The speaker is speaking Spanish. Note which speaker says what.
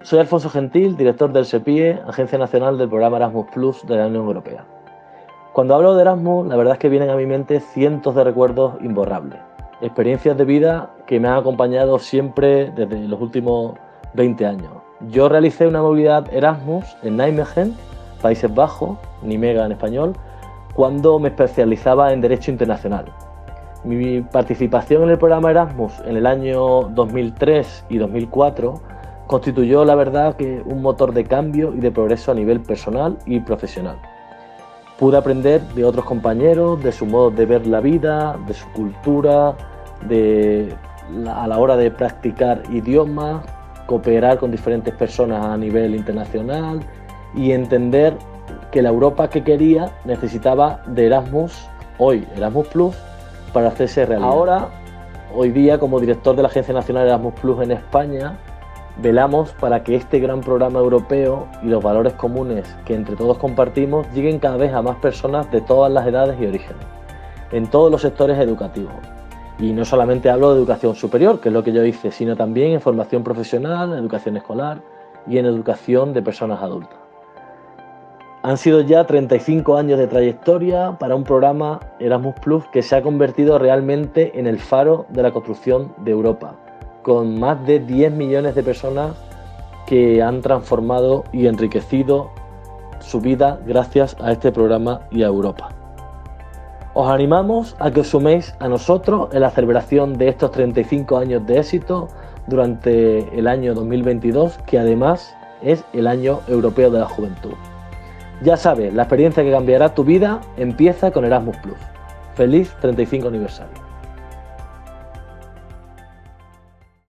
Speaker 1: Soy Alfonso Gentil, director del SEPIE, Agencia Nacional del Programa Erasmus Plus de la Unión Europea. Cuando hablo de Erasmus, la verdad es que vienen a mi mente cientos de recuerdos imborrables, experiencias de vida que me han acompañado siempre desde los últimos 20 años. Yo realicé una movilidad Erasmus en Nijmegen, Países Bajos, Nimega en español, cuando me especializaba en Derecho Internacional. Mi participación en el programa Erasmus en el año 2003 y 2004 constituyó, la verdad, que un motor de cambio y de progreso a nivel personal y profesional. Pude aprender de otros compañeros, de su modo de ver la vida, de su cultura, a la hora de practicar idiomas, cooperar con diferentes personas a nivel internacional y entender que la Europa que quería necesitaba de Erasmus, hoy Erasmus Plus, para hacerse realidad. Ahora, hoy día, como director de la Agencia Nacional Erasmus Plus en España, velamos para que este gran programa europeo y los valores comunes que entre todos compartimos lleguen cada vez a más personas de todas las edades y orígenes, en todos los sectores educativos. Y no solamente hablo de educación superior, que es lo que yo hice, sino también en formación profesional, en educación escolar y en educación de personas adultas. Han sido ya 35 años de trayectoria para un programa Erasmus Plus que se ha convertido realmente en el faro de la construcción de Europa, con más de 10 millones de personas que han transformado y enriquecido su vida gracias a este programa y a Europa. Os animamos a que os suméis a nosotros en la celebración de estos 35 años de éxito durante el año 2022, que además es el Año Europeo de la Juventud. Ya sabes, la experiencia que cambiará tu vida empieza con Erasmus Plus. ¡Feliz 35 aniversario!